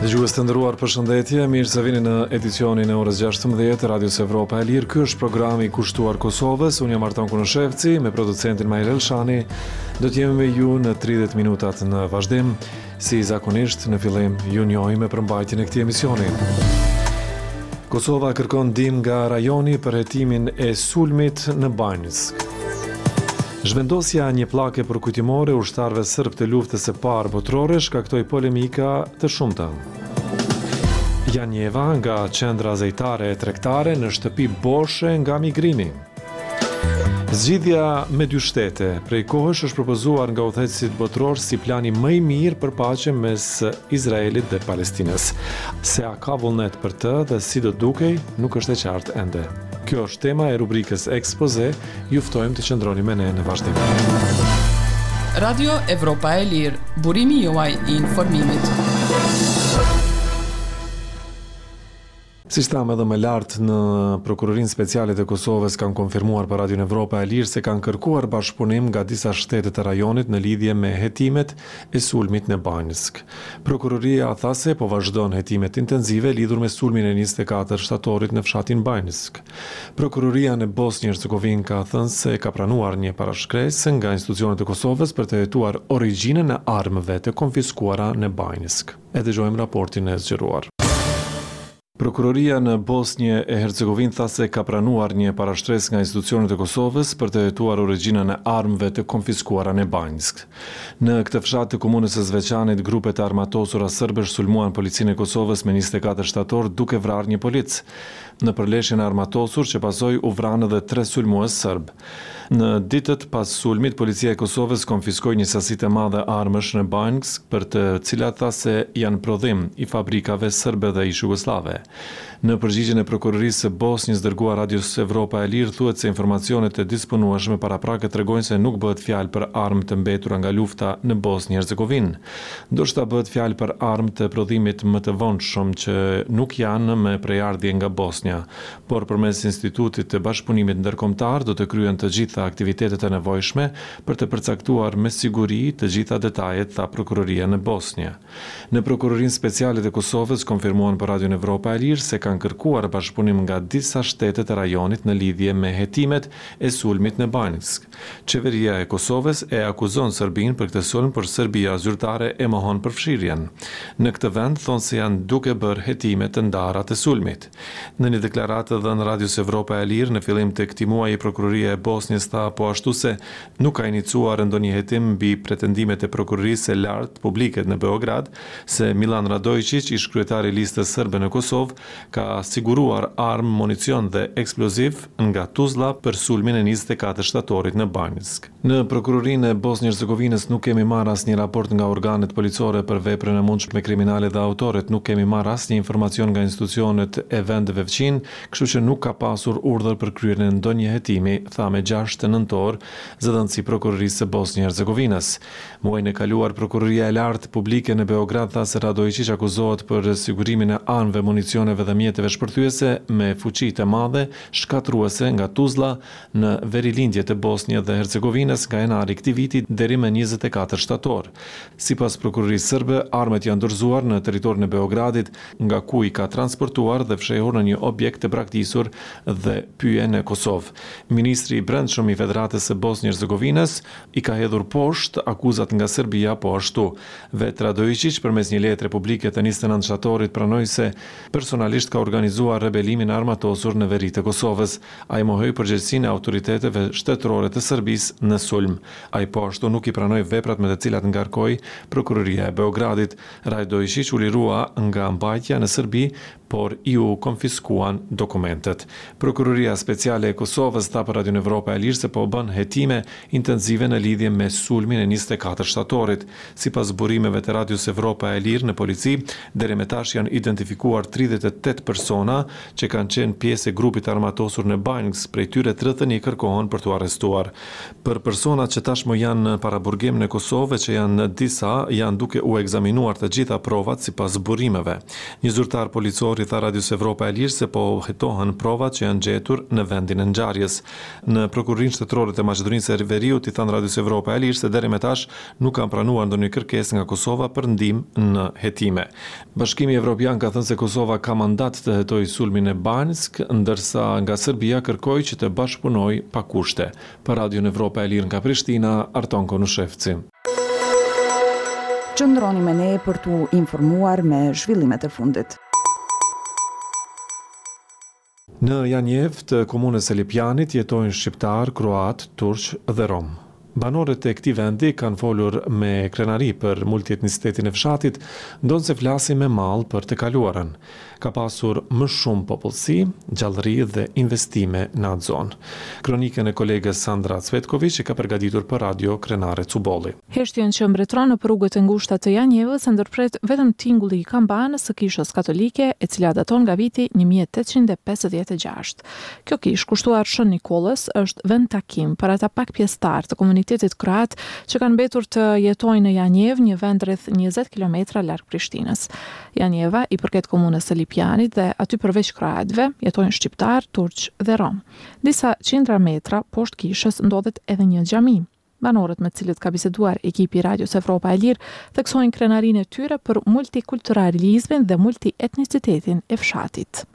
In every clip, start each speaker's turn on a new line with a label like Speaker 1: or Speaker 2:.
Speaker 1: Dëgjues të nderuar, përshëndetje, mirë se vini në edicionin e orës 16 të Radios Evropa e Lirë. Ky është programi i kushtuar Kosovës. Unë jam Artan Kunoshevci me producentin Majrel Elshani. Do të jemi me ju në 30 minutat në vazhdim. Si zakonisht, në fillim ju njohim me përmbajtjen e këtij emisioni. Kosova kërkon ndihmë nga rajoni për hetimin e sulmit në Banjsk. Zhvendosja një pllake përkujtimore ushtarëve serb të luftës së parë botërore shkaktoi polemika të shumta. Janjeva nga qendra zejtare e tregtare në shtëpi boshe nga migrimi. Zgjidhja me dy shtete prej kohësh është propozuar nga udhëheqësit botëror si plani më i mirë për paqe mes Izraelit dhe Palestinës. Se a ka vullnet për të dhe si do dukej, nuk është e qartë ende. Kjo është tema e rubrikës Ekspoze, ju ftojmë të qëndroni me ne në vazhdim.
Speaker 2: Radio Evropa e Lirë, burimi juaj i informimit.
Speaker 1: Si shtam edhe më lartë në Prokurorinë Speciale të Kosovës kanë konfirmuar për Radion Evropa e Lirë se kanë kërkuar bashkëpunim nga disa shtete të rajonit në lidhje me hetimet e sulmit në Banjsk. Prokuroria tha se po vazhdon hetimet intenzive lidhur me sulmin e 24 shtatorit në fshatin Banjsk. Prokuroria në Bosnjë-Hercegovinë ka thënë se ka pranuar një parashkresë nga institucionet e Kosovës për të hetuar origjinën e armëve të konfiskuara në Banjsk. E dëgjojmë raportin e zgjeruar. Prokuroria në Bosnjë e Hercegovinë tha se ka pranuar një parashtresë nga institucionet e Kosovës për të hetuar origjinën e armëve të konfiskuara në Banjsk. Në këtë fshat të komunës së Zveçanit, grupet e armatosura serbesh sulmuan policinë e Kosovës me 24 shtator duke vrarë një polic. Në përleshjen e armatosur që pasoi u vranë edhe 3 sulmues serb. Në ditët pas sulmit, policia e Kosovës konfiskoi një sasi të madhe armësh në Banjsk, për të cilat tha se janë prodhim i fabrikave serbe dhe ish-jugoslave. Në përgjigjen e prokurorisë së Bosnjës dërguar Radios Evropa e Lirë thuhet se informacionet e disponueshme paraprakë tregojnë se nuk bëhet fjalë për armë të mbetura nga lufta në Bosnjë-Hercegovinë. Ndoshta bëhet fjalë për armë të prodhimit më të vonshëm që nuk janë me prejardhje nga Bosnja, por përmes Institutit të Bashkëpunimit Ndërkombëtar do të kryen të gjitha aktivitetet e nevojshme për të përcaktuar me siguri të gjitha detajet, tha prokuroria në Bosnjë. Në Prokurorinë Speciale të Kosovës konfirmuan për Radion Evropa e Lirë se kanë kërkuar bashkëpunim nga disa shtete të rajonit në lidhje me hetimet e sulmit në Banjsk. Qeveria e Kosovës e akuzon Serbinë për këtë sulm, por Serbia zyrtare e mohon përfshirjen. Në këtë vend thonë se janë duke bërë hetime të ndara të sulmit. Në një deklaratë dhënë Radios Evropa e Lirë në fillim të këtij muaji, prokuroria e Bosnjës tha po ashtu se nuk ka iniciuar ndonjë hetim mbi pretendimet e prokurorisë së lartë publike në Beograd se Milan Radojičić, ish kryetari i listës serbe në Kosovë, ka siguruar armë, municion dhe eksploziv nga Tuzla për sulmin e 24 shtatorit në Banjsk. Në Prokurorinë e Bosnjë-Hercegovinës nuk kemi marrë asnjë raport nga organet policore për veprën e mundshme kriminale dhe autorët, nuk kemi marrë asnjë informacion nga institucionet e vendeve fqin, kështu që nuk ka pasur urdhër për kryerjen e ndonjë hetimi, tha me 6 nëntor zëdhënësi Prokurorisë së Bosnjë-Hercegovinës. Muajin e kaluar Prokuroria e Lartë Publike në Beograd tha se Radojičić akuzohet për sigurimin e armëve, municioneve dhe mjeteve shpërthyese me fuqi të madhe shkatruese nga Tuzla në verilindje të Bosnjë dhe Hercegovinës nga janari i këtij viti deri më 24 shtator. Sipas prokurorisë serbe, armët janë dorëzuar në territorin e Beogradit, nga ku i ka transportuar dhe fshehur në një objekt të braktisur dhe pye në Kosovë. Ministri i Brendshëm i Federatës së Bosnjë-Hercegovinës i ka hedhur poshtë akuzat nga Serbia po ashtu. Vet Radojičić përmes një letre publike të 29 shtatorit pranoi se personalisht ka organizuar rebelimin armatosur në veri të Kosovës. Ai mohoi përgjegjësinë e autoriteteve shtetërore të Serbisë në sulm. Ai po ashtu nuk i pranoi veprat me të cilat ngarkoi prokuroria e Beogradit. Radojičić u lirua nga mbajtja në Serbi, por iu konfiskuan dokumentet. Prokuroria Speciale e Kosovës tha për Radion Evropa e Lirë se po bën hetime intenzive në lidhje me sulmin e 24 shtatorit. Sipas burimeve të Radios Evropa e Lirë në polici, deri më tash janë identifikuar 38 persona që kanë qenë pjesë e grupit armatosur në Banjsk, prej tyre 31 kërkohen për t'u arrestuar. Për personat që tashmë janë para burgim në Kosovë, që janë disa, janë duke u ekzaminuar të gjitha provat sipas burimeve. Një zyrtar policor autori tha Radios Evropa e Lirë se po hetohen provat që janë gjetur në vendin e ngjarjes. Në Prokurorinë Shtetërore të Maqedonisë së Veriut i than Radios Evropa e Lirë se deri më tash nuk kanë pranuar ndonjë kërkesë nga Kosova për ndihmë në hetime. Bashkimi Evropian ka thënë se Kosova ka mandat të hetojë sulmin e Banjsk, ndërsa nga Serbia kërkoi që të bashkëpunojë pa kushte. Për Radion Evropa e Lirë nga Prishtina, Arton Konushevci.
Speaker 3: Qëndroni me ne për t'u informuar me zhvillimet e fundit.
Speaker 1: Në Janjev të komunës së Lipjanit jetojnë shqiptar, kroat, turq dhe rom. Banorët e këtij vendi kanë folur me krenari për multietnicitetin e fshatit, ndonse flasin me mall për të kaluarën. Ka pasur më shumë popullsi, gjallëri dhe investime në atë zonë. Kronikën e kolegës Sandra Cvetković e ka përgatitur për Radio Krenare Cubolli.
Speaker 4: Heshtjen që mbretëron në rrugët e ngushta të Janjevës ndërpret vetëm tingulli i kambanës së kishës katolike, e cila daton nga viti 1856. Kjo kishë kushtuar Shën Nikollës është vend takim për ata pak pjesëtar të komunitetit kroat që kanë mbetur të jetojnë në Janjev, një vend rreth 20 kilometra larg Prishtinës. Janjeva i përket komunës së Lipjanit dhe aty përveç kroatëve jetojnë shqiptar, turq dhe rom. Disa qindra metra poshtë kishës ndodhet edhe një xhami. Banorët me cilët ka biseduar ekipi Radios Evropa e Lirë theksojnë krenarinë e tyre për multikulturalizmin dhe multietnicitetin e fshatit.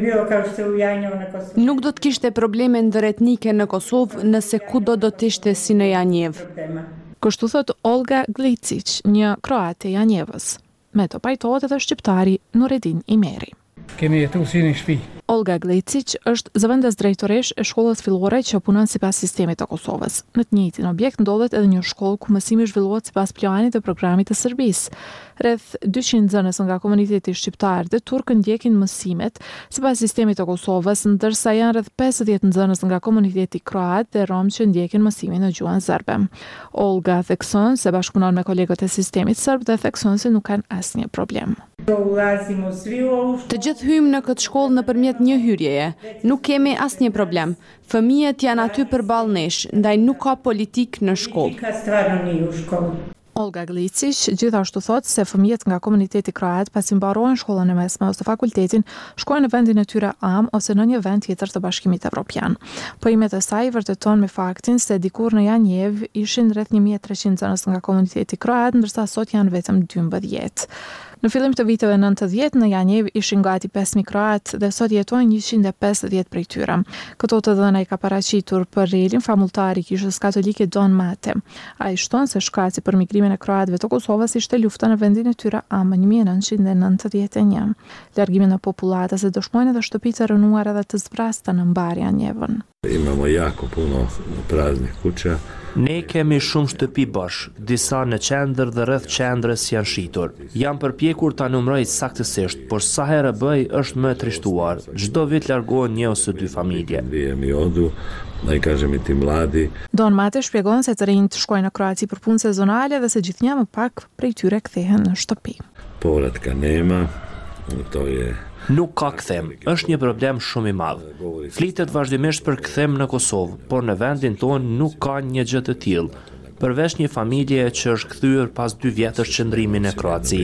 Speaker 5: Nuk do të kishte probleme ndëretnike në Kosovë nëse kudo do të ishte si në Janjev.
Speaker 4: Kështu thot Olga Glicic, një kroate e Janjevës. Me të pajtohet edhe shqiptari Nuredin Imeri.
Speaker 6: Kemi jetu si në shtëpi.
Speaker 4: Olga Glecic është zëvendës drejtoresh e shkollës fillore që punon sipas sistemit të Kosovës. Në të njëjtin objekt ndodhet edhe një shkollë ku mësimi zhvillohet sipas planit të programit të Serbisë. Rreth 200 nxënës nga komuniteti shqiptar dhe turk ndjekin mësimet sipas sistemit të Kosovës, ndërsa janë rreth 50 nxënës nga komuniteti kroat dhe rom që ndjekin mësimin në gjuhën serbe. Olga thekson se bashkëpunon me kolegët e sistemit serb dhe thekson se nuk kanë asnjë problem.
Speaker 5: Të gjithë hyjmë në këtë shkollë nëpërmjet një hyrjeje. Nuk kemi asnjë problem. Fëmijët janë aty përballë nesh, ndaj nuk ka politik në shkollë.
Speaker 4: Olga Glicic gjithashtu thot se fëmijët nga komuniteti kroat pasi mbarojnë shkollën e mesme ose fakultetin, shkojnë në vendin e tyre am ose në një vend tjetër të Bashkimit Evropian. Poimet e saj vërteton me faktin se dikur në Janjev ishin rreth 1300 nxënës nga komuniteti kroat, ndërsa sot janë vetëm 12. Në fillim të viteve 90 në Janjev ishin gati 5000 kroat dhe sot jetojnë 150 prej tyre. Këto të dhëna i ka paraqitur për relin famultari kishës katolike Don Mate. Ai shton se shkaqi për migrimin e kroatëve të Kosovës ishte lufta në vendin e tyre am në 1991. Largimin e popullatës e dëshmojnë edhe shtëpitë e rënuara dhe të zbrasta në mbar Janjevën.
Speaker 7: Imamo jako puno praznih kuća.
Speaker 8: Ne kemi shumë shtëpi bosh, disa në qendër dhe rreth qendrës janë shitur. Jam përpjekur ta numëroj saktësisht, por sa herë bëj është më trishtuar. Çdo vit largohen një ose dy familje.
Speaker 4: Don Mate shpjegon se të rinjt shkojnë në Kroaci për punë sezonale dhe se gjithnjë më pak prej tyre kthehen në shtëpi.
Speaker 7: Povratka nema, to je
Speaker 8: Nuk ka kthem, është një problem shumë i madh. Flitet vazhdimisht për kthem në Kosovë, por në vendin tonë nuk ka një gjë të tillë. Përveç një familje që është kthyer pas 2 vjetësh qëndrimi në Kroaci.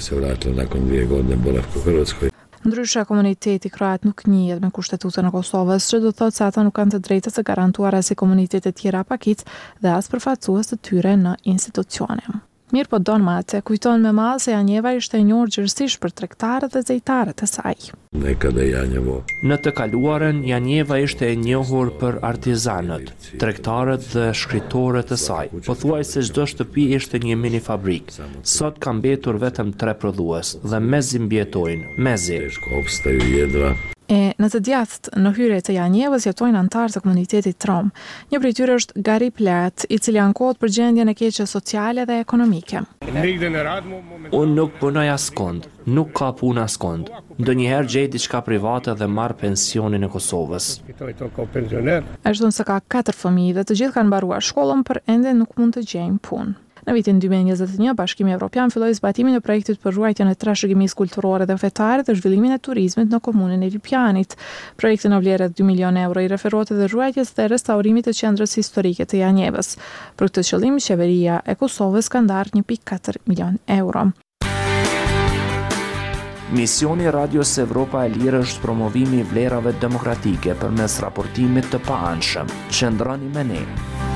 Speaker 4: Ndryshe, komuniteti kroat nuk njihet me kushtetutën e Kosovës, që do të thotë se ata nuk kanë të drejtat të garantuara si komunitetet tjera pakicë dhe as përfaqësues të tyre në institucione. Mirë po Don Mate kujton me madh se Janjeva ishte e njohur gjërësisht për tregtarët dhe zejtarët e saj.
Speaker 8: Në të kaluarën, Janjeva ishte e njohur për artizanët, tregtarët dhe shkritorët e saj. Pothuajse çdo shtëpi ishte një mini fabrik. Sot ka mbetur vetëm 3 prodhues dhe mezi mbjetojnë, mezi.
Speaker 4: Në të djathtë në hyrje të Janjevës jetojnë antarë të komunitetit rom. Një prej tyre është Gari Plat, i cili ankohet për gjendjen e keqe sociale dhe ekonomike.
Speaker 8: Unë nuk punoj askund, nuk ka punë askund. Ndonjëherë gjej diçka private dhe marr pensionin e Kosovës.
Speaker 4: Ai thon se ka 4 fëmijë dhe të gjithë kanë mbaruar shkollën, por ende nuk mund të gjejnë punë. Në vitin 2021, Bashkimi Evropian filloi zbatimin e projektit për ruajtjen e trashëgimisë kulturore dhe fetare dhe zhvillimin e turizmit në komunën e Lipjanit. Projekti në vlerë 2 milionë euro i referohet edhe ruajtjes dhe restaurimit të qendrës historike të Janjevës. Për këtë qëllim, qeveria e Kosovës ka ndarë 1.4 milion euro.
Speaker 8: Misioni i Radios Evropa e Lirë është promovimi i vlerave demokratike përmes raportimit të paanshëm. Qëndroni me ne.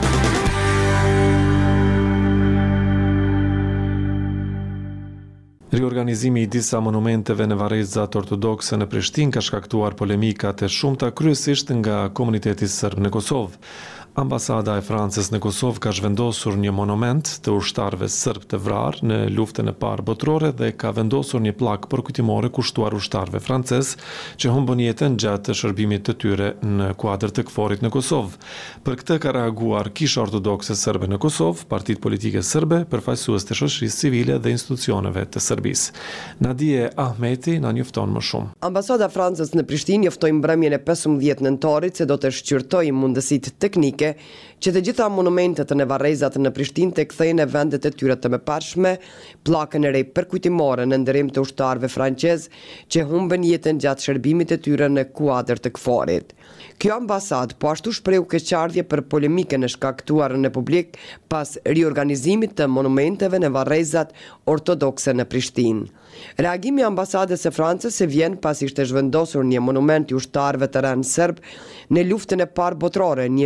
Speaker 1: Riorganizimi i disa monumenteve në varrezat ortodokse në Prishtinë ka shkaktuar polemika të shumta kryesisht nga komuniteti serb në Kosovë. Ambasada e Francës në Kosovë ka zhvendosur një monument të ushtarëve serb të vrarë në luftën e parë botërore dhe ka vendosur një pllakë përkujtimore kushtuar ushtarëve francez që humbën jetën gjatë shërbimit të tyre në kuadër të KFOR-it në Kosovë. Për këtë ka reaguar Kisha Ortodokse Serbe në Kosovë, partitë politike serbe, përfaqësues të shoqërisë civile dhe institucioneve të Serbisë. Nadije Ahmeti na njofton më shumë.
Speaker 9: Ambasada e Francës në Prishtinë njoftoi mbrëmjen e 15 nëntorit se do të shqyrtojë mundësitë teknike që të gjitha monumentet në varrezat në Prishtinë të kthejnë në vendet e tyre të mëparshme, pllakën e re përkujtimore në nderim të ushtarëve francez që humbën jetën gjatë shërbimit të tyre në kuadër të KFOR-it. Kjo ambasadë po ashtu shprehu keqardhje për polemikën e shkaktuar në publik pas riorganizimit të monumenteve në varrezat ortodokse në Prishtinë. Reagimi i ambasadës së Francës vjen pasi ishte zhvendosur një monument i ushtarëve të rënë serb në luftën e parë botërore në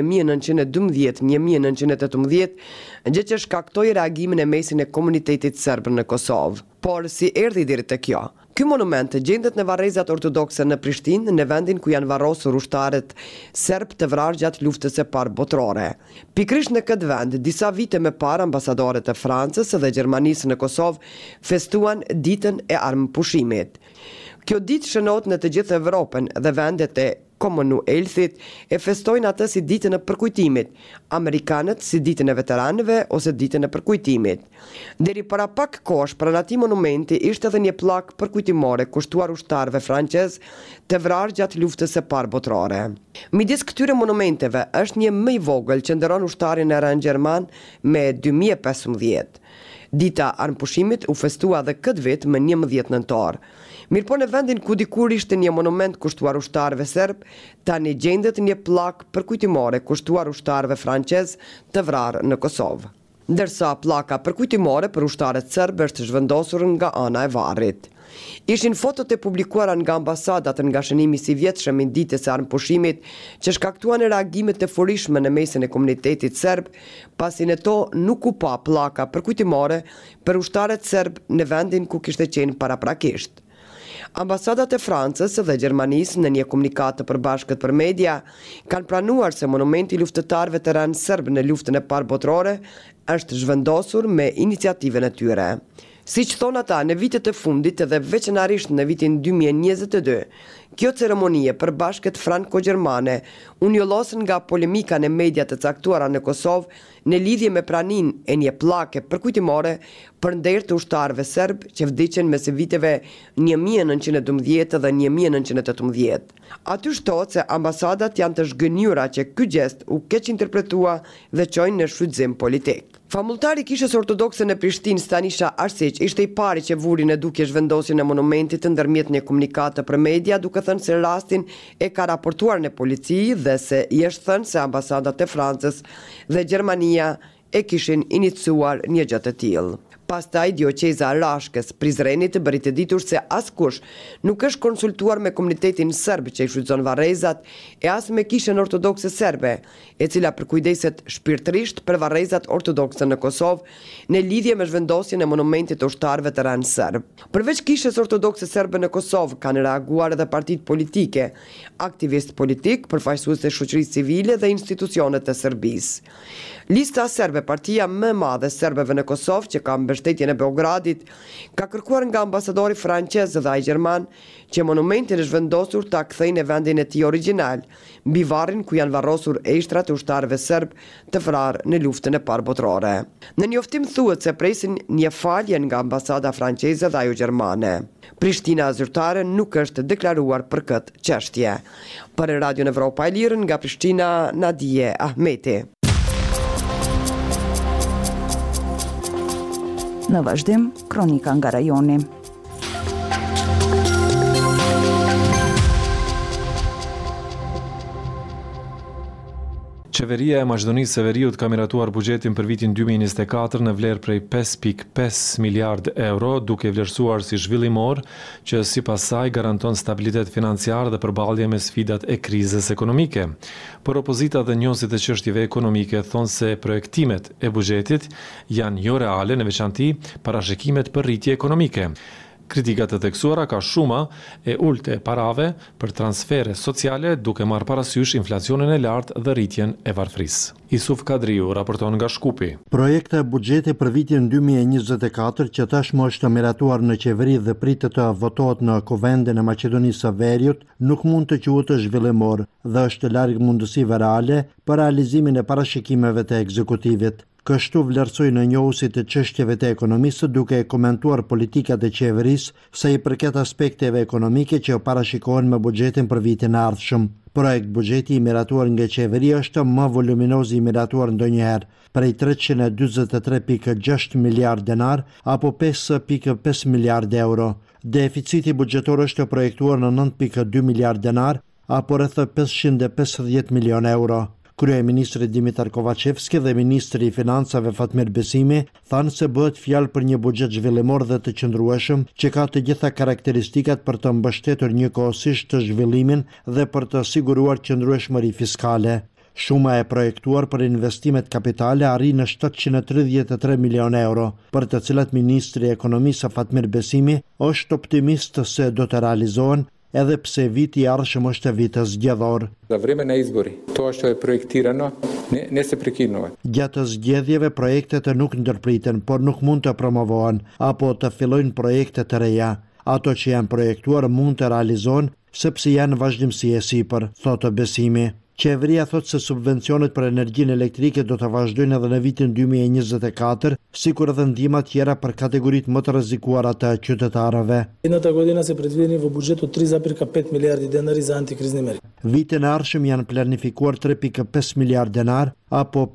Speaker 9: 1912-1918, gjë që shkaktoi reagimin e mesin e komunitetit serb në Kosovë. Por si erdhi deri te kjo? Ky monument gjendet në varrezat ortodokse në Prishtinë, në vendin ku janë varrosur ushtarët serb të vrarë gjatë luftës së parë botërore. Pikërisht në këtë vend, disa vite më parë ambasadorët e Francës dhe Gjermanisë në Kosovë festuan ditën e armëpushimit. Kjo ditë shënohet në të gjithë Evropën dhe vendet e Commonwealthit e festojnë atë si ditën e përkujtimit, amerikanët si ditën e veteranëve ose ditën e përkujtimit. Deri para pak kohësh pranë atij monumenti ishte edhe një pllakë përkujtimore kushtuar ushtarëve francez të vrarë gjatë luftës së parë botërore. Midis këtyre monumenteve është një më i vogël që nderon ushtarin e rënë gjerman me 2015. Dita armëpushimit u festua edhe këtë vit më 11 nëntor. Mirëpo në vendin ku dikur ishte një monument kushtuar ushtarëve serb, tani gjendet një pllakë përkujtimore kushtuar ushtarëve francez të vrarë në Kosovë. Ndërsa pllaka përkujtimore për ushtarët serb është zhvendosur nga ana e varrit. Ishin fotot e publikuara nga ambasadat nga shënimi si vjetshëm i ditës së armëpushimit që shkaktuan reagime të furishme në mesin e komunitetit serb, pasi në to nuk u pa pllaka përkujtimore për ushtarët serb në vendin ku kishte qenë paraprakisht. Ambasadat e Francës dhe Gjermanisë në një komunikat të përbashkët për media kanë pranuar se monumenti luftëtarëve të rënë serb në luftën e parë botërore është zhvendosur me iniciativën e tyre. Siç thon ata, në vitet e fundit dhe veçanërisht në vitin 2022, kjo ceremonie përbashkët franko-gjermane u njollosën nga polemika në media të caktuara në Kosovë në lidhje me praninë e një pllake përkujtimore për nder të ushtarëve serb që vdiqën mes viteve 1912 dhe 1918. Aty shtohet se ambasadat janë të zhgënjura që ky gest u keq interpretua dhe çojnë në shfrytëzim politik. Famultari i Kishës Ortodokse në Prishtinë, Stanisha Arsic, ishte i pari që vuri në dukje zhvendosjen e monumentit ndërmjet një komunikate për media, duke thënë se rastin e ka raportuar në polici dhe se i është thënë se ambasadat e Francës dhe Gjermania e kishin iniciuar një gjë të tillë. Pastaj Dioqeza Rashkës, Prizrenit, bëri të ditur se askush nuk është konsultuar me komunitetin serb që i shfrytëzon varrezat e as me Kishën Ortodokse Serbe, e cila përkujdeset shpirtërisht për varrezat ortodokse në Kosovë në lidhje me zhvendosjen e monumentit të ushtarëve të rënë serb. Përveç Kishës Ortodokse Serbe në Kosovë kanë reaguar edhe partitë politike, aktivist politik, përfaqësues të shoqërisë civile dhe institucionet e Serbisë. Lista serbe, partia më e madhe serbeve në Kosovë që ka mbështetjen e Beogradit, ka kërkuar nga ambasadori francez dhe ai gjerman që monumentin e zhvendosur ta kthejnë në vendin e tij origjinal, mbi varrin ku janë varrosur eshtrat e ushtarëve serb të vrarë në luftën e parë botërore. Në njoftim thuhet se presin një falje nga ambasada franceze dhe ajo gjermane. Prishtina zyrtare nuk është deklaruar për këtë çështje. Për Radio Evropa e Lirë nga Prishtina, Nadije Ahmeti.
Speaker 3: Në vazhdim, kronika nga rajoni.
Speaker 1: Qeveria e Maqedonisë së Veriut ka miratuar buxhetin për vitin 2024 në vlerë prej 5.5 miliard euro, duke vlerësuar si zhvillimor, që sipas saj garanton stabilitet financiar dhe përballje me sfidat e krizës ekonomike. Por opozita dhe njohësit e çështjeve ekonomike thonë se projektimet e buxhetit janë jo reale, në veçanti parashikimet për rritje ekonomike. Kritikat e theksuara ka shuma e ulte parave për transfere sociale, duke marrë parasysh inflacionin e lartë dhe rritjen e varfrisë. Isuf Kadriu raporton nga Shkupi.
Speaker 10: Projekti e buxhetit për vitin 2024 që tashmë është miratuar në qeveri dhe pritet të votohet në Kuvendin e Maqedonisë së Veriut nuk mund të quhet zhvillimor dhe është larg mundësive reale për realizimin e parashikimeve të ekzekutivit. Kështu vlerësoi në njohusit të çështjeve të ekonomisë duke komentuar politikat e qeverisë sa i përket aspekteve ekonomike që parashikohen me buxhetin për vitin e ardhshëm. Projekt buxheti i miratuar nga qeveria është më voluminoz i miratuar ndonjëherë, prej 343.6 miliard denar apo 5.5 miliard euro. Deficiti buxhetor është projektuar në 9.2 miliard denar apo rreth 550 milion euro. Kryeministri Dimitar Kovacevski dhe Ministri i Financave Fatmir Besimi thanë se bëhet fjalë për një buxhet zhvillimor dhe të qëndrueshëm që ka të gjitha karakteristikat për të mbështetur njëkohësisht të zhvillimin dhe për të siguruar qëndrueshmëri fiskale. Shuma e projektuar për investimet kapitale arrin në 733 milion euro, për të cilat Ministri i Ekonomisë Fatmir Besimi është optimist se do të realizohen, edhe pse viti i ardhshëm është vit zgjedhor.
Speaker 11: Za vreme na izbori, to što je projektirano ne se prekinohet.
Speaker 10: Gjatë zgjedhjeve projektet nuk ndërpriten, por nuk mund të promovohen apo të fillojnë projekte të reja. Ato që janë projektuar mund të realizohen sepse janë vazhdimsi e sipër, thotë Besimi. Qeveria thotë se subvencionet për energjinë elektrike do të vazhdojnë edhe në vitin 2024, sikur edhe ndihma tjera për kategoritë më të rrezikuara të qytetarëve.
Speaker 12: Едната година се предвидени во буџетот 3,5 милиарди денари за антикризни мери.
Speaker 10: Vitin e ardhshëm janë planifikuar 3.5 miliard denar apo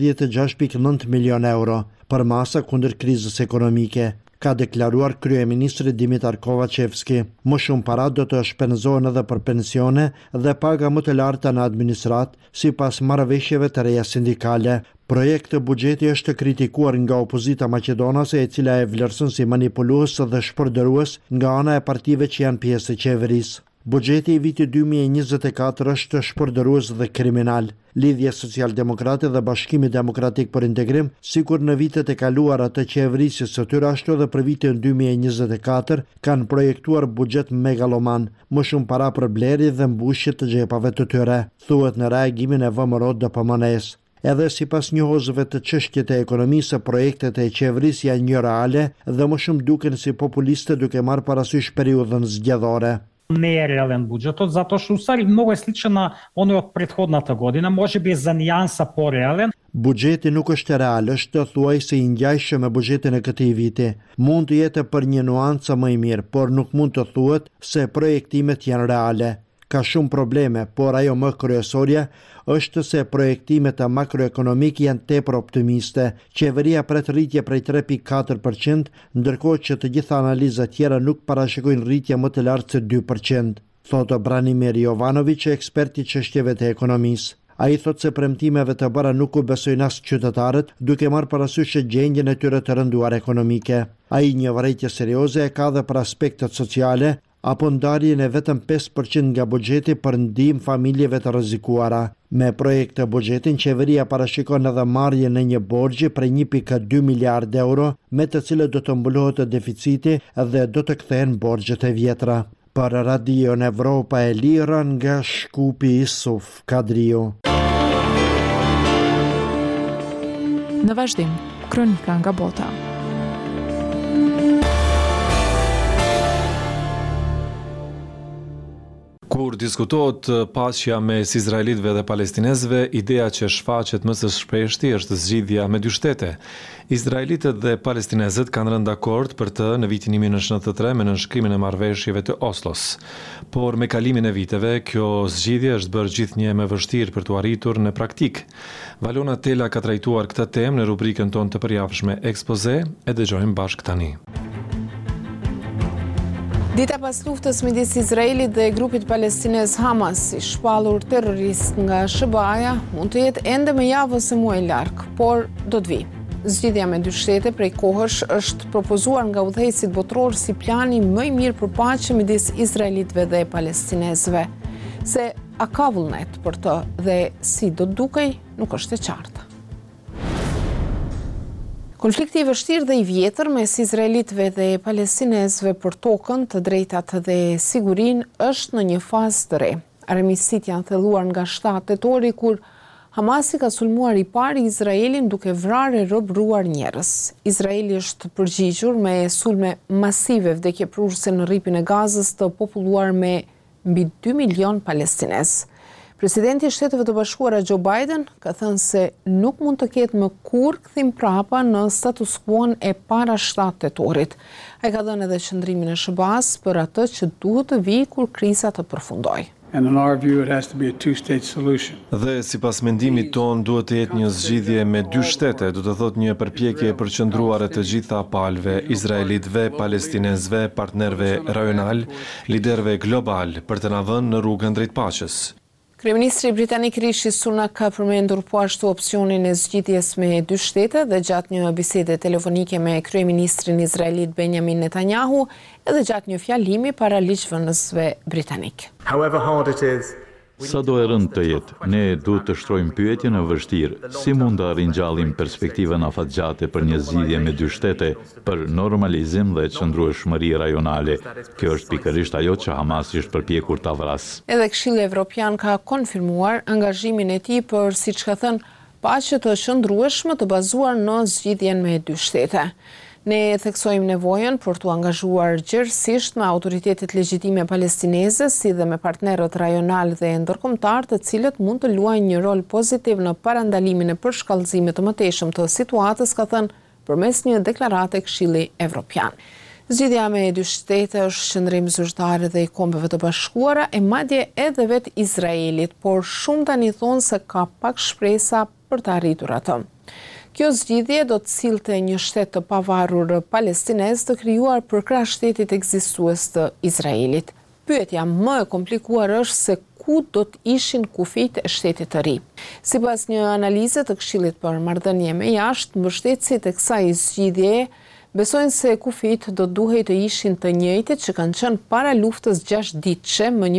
Speaker 10: 56.9 milion euro për masa kundër krizës ekonomike, ka deklaruar kryeministri Dimitar Kovacevski. Më shumë para do të shpenzohen edhe për pensione dhe paga më të larta në administrat, sipas marrëveshjeve të reja sindikale. Projekti buxheti është kritikuar nga opozita maqedonase, e cila e vlerëson si manipulues dhe shpërdorues nga ana e partive që janë pjesë e qeverisë. Buxheti i vitit 2024 është shpërdorues dhe kriminal. Lidhja Social-Demokrate dhe Bashkimi Demokratik për Integrim, sikur në vitet e kaluara të qeverisë së tyre ashtu edhe për vitin 2024, kanë projektuar buxhet megaloman, më shumë para për blerje dhe mbushje të xhepave të tyre, thuhet në reagimin e VMRO DPMNE-s. Edhe sipas njohësve të çështjeve të ekonomisë, projektet e qeverisë janë jo reale dhe më shumë duken si populiste duke marrë parasysh periudhën zgjedhore.
Speaker 6: Не е реален буџетот, затоа што устари многу е сличен на оној од претходната година, можеби за нијанса пореален.
Speaker 10: Buxheti nuk është real, është thuajse i ngjajshëm me buxhetin e këtij viti. Mund të jetë për një nuancë më i mirë, por nuk mund të thuhet se projektimet janë reale. Ka shumë probleme, por ajo më kryesorja është se projektimet makroekonomike janë tepër optimiste. Qeveria pret rritje prej 3.4%, ndërkohë që të gjitha analizat tjera nuk parashikojnë rritje më të lartë se 2%, thotë Branimir Jovanović, ekspert i çështjeve të ekonomisë. Ai thotë se premtimeve të bëra nuk u besojnë as qytetarët, duke marrë parasysh gjendjen e tyre të rënduar ekonomike. Ai një vërejtje serioze e ka dhe për aspektet sociale, apo ndarjen e vetëm 5% nga buxheti për ndihmë familjeve të rrezikuara. Me projekt të buxhetin, qeveria parashikon edhe marrjen e një borxhi prej 1.2 miliard euro, me të cilët do të mbulohet deficiti dhe do të kthehen borxhet e vjetra. Për Radio Evropa e Lira nga Shkupi, Isuf Kadriu.
Speaker 4: Në vazhdim, kronika nga bota.
Speaker 1: Kur diskutohet paqja mes izraelitëve dhe palestinezëve, ideja që shfaqet më së shpeshti është zgjidhja me dy shtete. Izraelitët dhe palestinezët kanë rënë dakord për të në vitin 1993 me nënshkrimin e marrëveshjeve të Oslos. Por me kalimin e viteve, kjo zgjidhje është bërë gjithnjë më vështirë për t'u arritur në praktik. Valona Tela ka trajtuar këtë temë në rubrikën tonë të përjavshme Ekspoze, e dëgjojmë bashkë tani.
Speaker 5: Dita pas luftës midis Izraelit dhe grupit palestinez Hamas, i shpallur terrorist nga SBA-ja, mund të jetë ende me javës e muaj larg, por do të vi. Zgjidhja me dy shtete prej kohësh është propozuar nga udhëheqësit botror si plani më i mirë për paqe midis izraelitëve dhe palestinezëve. Se a ka vullnet për të dhe si do të dukej, nuk është e qartë. Konflikti i vështirë dhe i vjetër mes izraelitëve dhe palestinezëve për tokën, të drejtat dhe sigurinë është në një fazë të re. Armiqësitë janë thelluar nga 7 tetori kur Hamasi ka sulmuar i pari Izraelin duke vrarë e robëruar njerëz. Izraeli është përgjigjur me sulme masive vdekjeprurëse në rripin e Gazës të populluar me mbi 2 milion palestinezë. Presidenti i Shteteve të Bashkuara Joe Biden ka thënë se nuk mund të ketë më kurrë kthim prapa në status quo-n e para 7 tetorit. Ai ka dhënë edhe qëndrimin e SBA-s për atë që duhet të vijë kur kriza të përfundojë.
Speaker 13: And in our view, it has to be a two-state solution.
Speaker 1: Dhe sipas mendimit ton duhet të jetë një zgjidhje me 2 shtete, do të thotë një përpjekje e përqendruar e të gjitha palëve, izraelitëve, palestinezëve, partnerëve rajonal, liderëve global për të na vënë në rrugën drejt paqes.
Speaker 5: Kryeministri britanik Rishi Sunak ka përmendur po ashtu opsionin e zgjidhjes me 2 shtete dhe gjatë një bisede telefonike me kryeministrin izraelit Benjamin Netanyahu edhe gjatë një fjalimi para ligjvënësve britanik.
Speaker 14: However hard it is, sa do e rënd të jetë, ne duhet të shtrojmë pyetjen e vështirë, si mund të arrinjallim perspektivën afatgjate për një zgjidhje me 2 shtete, për normalizim dhe qëndrueshmëri rajonale. Kjo është pikërisht ajo që Hamasi është përpjekur ta vrasë.
Speaker 5: Edhe Këshilli Evropian ka konfirmuar angazhimin e tij për, siç ka thënë, paqe të qëndrueshme të bazuar në zgjidhjen me 2 shtete. Ne theksojmë nevojën për të angazhuar gjerësisht me autoritetet legjitime palestineze, si dhe me partnerët rajonal dhe ndërkombëtar, të cilët mund të luajnë një rol pozitiv në parandalimin e përshkallëzimit të mëtejshëm të situatës, ka thënë përmes një deklarate Këshilli Evropian. Zgjidhja me 2 shtete është qëndrim zyrtar dhe i Kombeve të Bashkuara e madje edhe vetë Izraelit, por shumë tani thonë se ka pak shpresa për të arritur atë. Kjo zgjidhje do të sillte një shtet të pavarur palestinez të krijuar përkrah shtetit ekzistues të Izraelit. Pyetja më e komplikuar është se ku do të ishin kufijt e shtetit të ri. Sipas një analize të Këshillit për Marrëdhënie me Jashtë, mbështetësit e kësaj zgjidhjeje besojnë se kufijt do duhej të ishin të njëjtit që kanë qenë para luftës 6 ditëshe më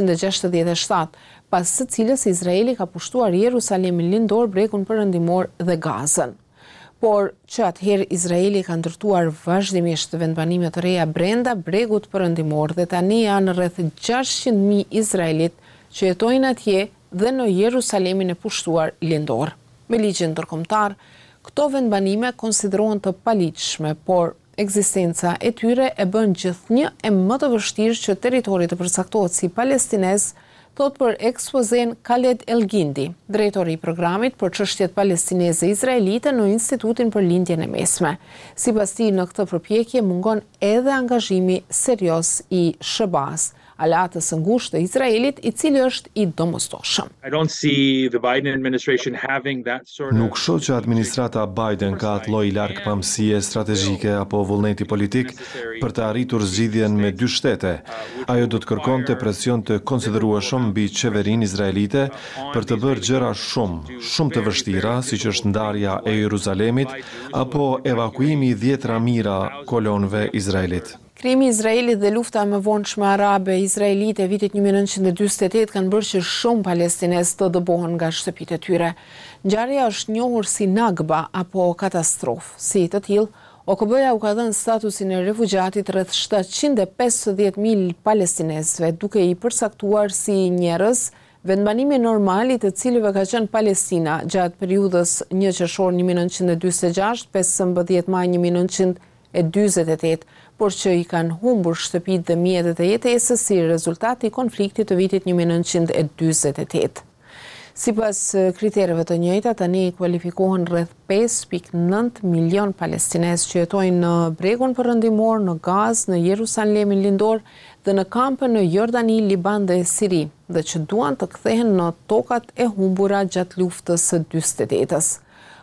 Speaker 5: 1967. Pas së cilës Izraeli ka pushtuar Jerusalemin lindor, Bregun Perëndimor dhe Gazën. Por që atëherë Izraeli ka ndërtuar vazhdimisht vendbanime të reja brenda Bregut Perëndimor dhe tani janë rreth 600.000 izraelit që jetojnë atje dhe në Jerusalemin e pushtuar lindor. Me ligjin ndërkombëtar, këto vendbanime konsiderohen të paligjshme, por ekzistenca e tyre e bën gjithnjë e më të vështirë që territori të përcaktohet si palestinez, thot për ekspozen Khaled Elgindi, drejtori i programit për çështjet palestineze izraelite në Institutin për Lindjen e Mesme. Sipas tij, në këtë përpjekje mungon edhe angazhimi serioz i SBA-s, aleatës së ngushtë të Izraelit, i cili është i domosdoshëm.
Speaker 1: Nuk shoh që administrata Biden ka atë lloj largpamësie strategjike apo vullneti politik për të arritur zgjidhjen me 2 shtete. Ajo do të kërkonte presion të konsiderueshëm mbi qeverinë izraelite për të bërë gjëra shumë të vështira, siç është ndarja e Jeruzalemit apo evakuimi 10 mijëra kolonëve izraelit.
Speaker 5: Krimi i Izraelit dhe lufta më vonshme arabe izraelite vitit 1948 kanë bërë që shumë palestinezë të dëbohen nga shtëpitë e tyre. Ngjarja është njohur si Nakba apo katastrofë. Si të tillë, OKB-ja u ka dhënë statusin e refugjatit rreth 750.000 palestinezëve, duke i përcaktuar si njerëz vendbanimi normal i të cilëve ka qenë Palestina gjatë periudhës 1 qershor 1946, 15 maj 1948, por që i kanë humbur shtëpitë dhe mjetet e jetesës si rezultat i konfliktit të vitit 1948. Sipas kritereve të njëjta, tani kualifikohen rreth 5.9 milion palestinezë që jetojnë në Bregun Perëndimor, në Gazë, në Jerusalemin lindor dhe në kampe në Jordani, Liban dhe Siri, dhe që duan të kthehen në tokat e humbura gjatë luftës së 48-s.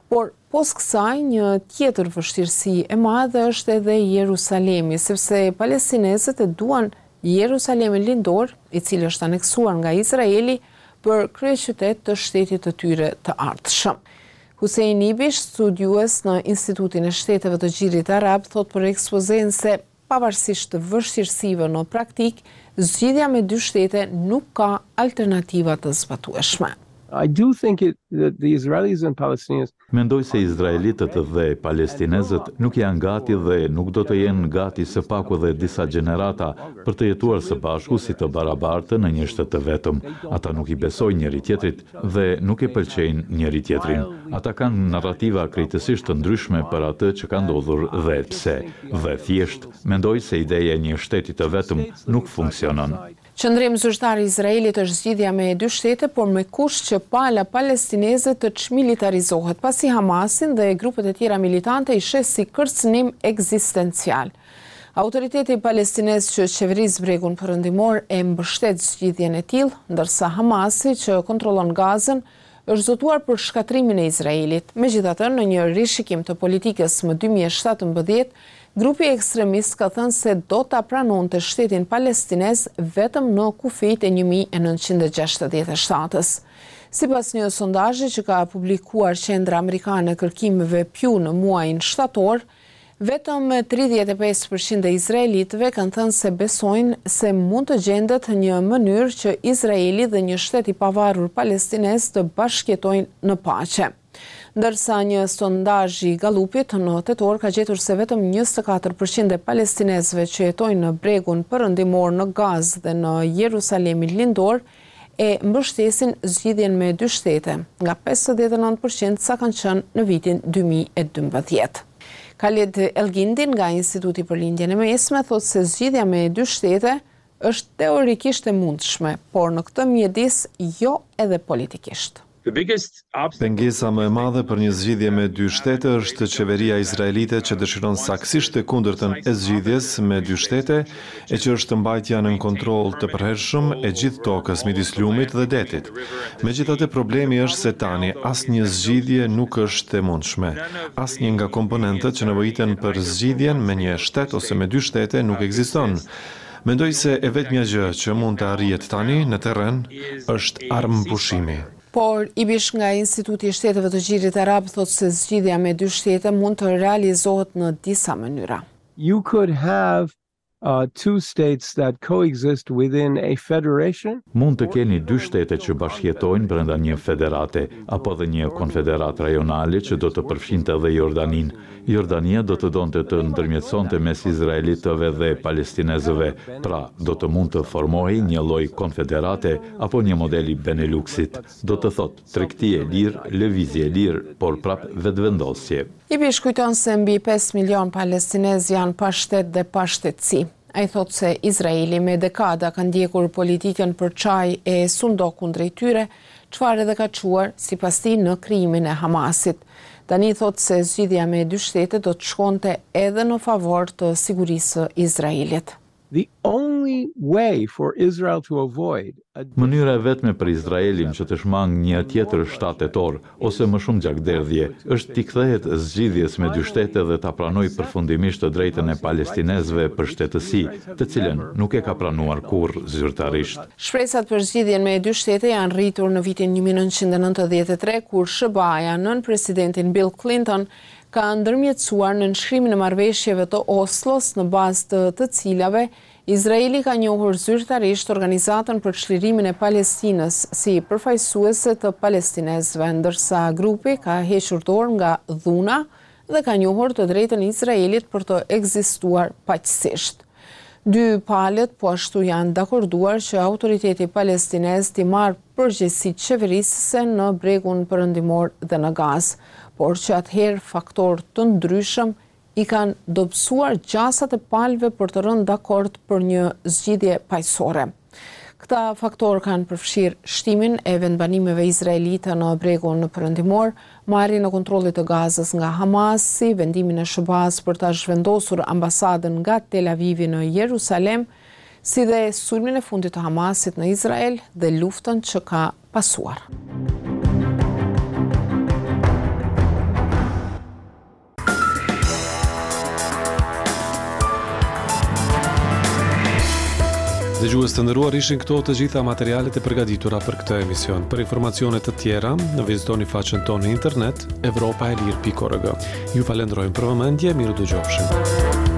Speaker 5: Por pos kësaj, një tjetër vështirësi e madhe është edhe Jerusalemi, sepse palestinezët e duan Jerusalemin lindor, i cili është aneksuar nga Izraeli, për kryeqytet të shtetit të tyre të ardhshëm. Hussein Ibish, studiues në Institutin e Shteteve të Gjirit Arab, thot për ekspozen se pavarësisht të vështirësive në praktik, zgjidhja me 2 shtete nuk ka alternativa të zbatueshme.
Speaker 15: I do think that the Israelis and Palestinians
Speaker 14: Mendoj se izraelitët dhe palestinezët nuk janë gati dhe nuk do të jenë gati së paku dhe disa gjenerata për të jetuar së bashku si të barabartë në një shtet të vetëm. Ata nuk i besojnë njëri tjetrit dhe nuk i pëlqejnë njëri tjetrin. Ata kanë narrativa kritikisht të ndryshme për atë që ka ndodhur dhe pse. Dhe thjesht, mendoj se ideja e një shteti të vetëm nuk funksionon.
Speaker 5: Qëndrim zyrtar i Izraelit është zgjidhja me 2 shtete, por me kusht që pala palestineze të çmilitarizohet, pasi Hamasin dhe grupet e tjera militante i sheh si kërcënim ekzistencial. Autoriteti palestinez që qeveris bregun perëndimor e mbështet zgjidhjen e tillë, ndërsa Hamasi që kontrollon Gazën është zotuar për shkatrimin e Izraelit. Megjithatë, në një rishikim të politikës më 2017, grupi ekstremist ka thënë se do ta pranonte shtetin palestinez vetëm në kufijt e 1967-s. Sipas një sondazhi që ka publikuar Qendra Amerikane e Kërkimeve Pew në muajin shtator, vetëm 35% e izraelitëve kanë thënë se besojnë se mund të gjendet një mënyrë që Izraeli dhe një shtet i pavarur palestinez të bashkëjetojnë në paqe. Ndërsa një sondazh i Gallupit në tetor ka gjetur se vetëm 24% e palestinezëve që jetojnë në bregun perëndimor në Gazë dhe në Jerusalemin lindor e mbështesin zgjidhjen me 2 shtete, nga 59% sa kanë qenë në vitin 2012. Khaled Elgindin nga Instituti për Lindjen e Mesme thotë se zgjidhja me 2 shtete është teorikisht e mundshme, por në këtë mjedis jo edhe politikisht.
Speaker 1: Pengesa më e madhe për një zgjidhje me 2 shtete është qeveria izraelite që dëshiron saksisht të kundërtën e zgjidhjes me 2 shtete e që është mbajtja në kontroll të përhershëm e gjithë tokës midis lumit dhe detit. Megjithatë, problemi është se tani asnjë zgjidhje nuk është e mundshme. Asnjë nga komponentët që nevojiten për zgjidhjen me një shtet ose me 2 shtete nuk ekziston. Mendoj se e vetmja gjë që mund të arrihet tani në terren është armëpushimi.
Speaker 5: Por Ibish nga Instituti i Shteteve të Gjirit Arab thotë se zgjidhja me 2 shtete mund të realizohet në disa mënyra.
Speaker 15: You could have 2 states that coexist within a federation.
Speaker 14: Mund të keni 2 shtete që bashkëjetojnë brenda një federate apo dhe një konfederat rajonale që do të përfshinte edhe Jordanin. Jordania do të donte të ndërmjetësonte mes izraelitëve dhe palestinezëve, pra do të mund të formohej një lloj konfederate apo një model i Beneluxit. Do të thotë tregti e lirë, lëvizje e lirë, por prap vetëvendosje.
Speaker 5: Ibish kujton se mbi 5 milion palestinezë janë pa shtet dhe pa shtetësi. Ai thotë se Izraeli me dekada ka ndjekur politikën për çaj e sundok kundrejt tyre, çfarë edhe ka çuar sipas tij në krijimin e Hamasit. Tani thotë se zgjidhja me 2 shtete do të shkonte edhe në favor të sigurisë së Izraelit.
Speaker 15: The only way for Israel to avoid
Speaker 14: Mënyra e vetme për Izraelin që të shmang një tjetër shtat tetor ose më shumë gjakderdhje është t'i kthehet zgjidhjes me 2 shtete dhe ta pranojë përfundimisht të drejtën e palestinezëve për shtetësi, të cilën nuk e ka pranuar kurrë zyrtarisht.
Speaker 5: Shpresat për zgjidhjen me 2 shtete janë rritur në vitin 1993 kur SBA-ja nën presidentin Bill Clinton ka ndërmjetësuar në nënshkrimin e marrëveshjeve të Oslos në bazë të cilave Izraeli ka njohur zyrtarisht organizatën për çlirimin e Palestinës si përfaqësuese të palestinezëve, ndërsa grupi ka hequr dorë nga dhuna dhe ka njohur të drejtën e Izraelit për të ekzistuar paqësisht. 2 palët po ashtu janë dakorduar që autoriteti palestinez t'i marrë përgjegjësitë qeverisëse në bregun perëndimor dhe në Gazë, por që atëherë faktorë të ndryshëm i kanë dobësuar gjasat e palëve për të rënë dakord për një zgjidhje paqësore. Këta faktorë kanë përfshirë shtimin e vendbanimeve izraelite në bregun perëndimor, marrjen e kontrollit të Gazës nga Hamasi, vendimin e SBA-s për ta zhvendosur ambasadën nga Tel Avivi në Jerusalem, si dhe sulmin e fundit të Hamasit në Izrael dhe luftën që ka pasuar.
Speaker 1: Dëgjues të nderuar, ishin këto të gjitha materialet e përgatitura për këtë emision. Për informacione të tjera, vizitoni faqen tonë në internet evropaelir.org. Ju falenderojmë për vëmendje, miru dëgjofshim.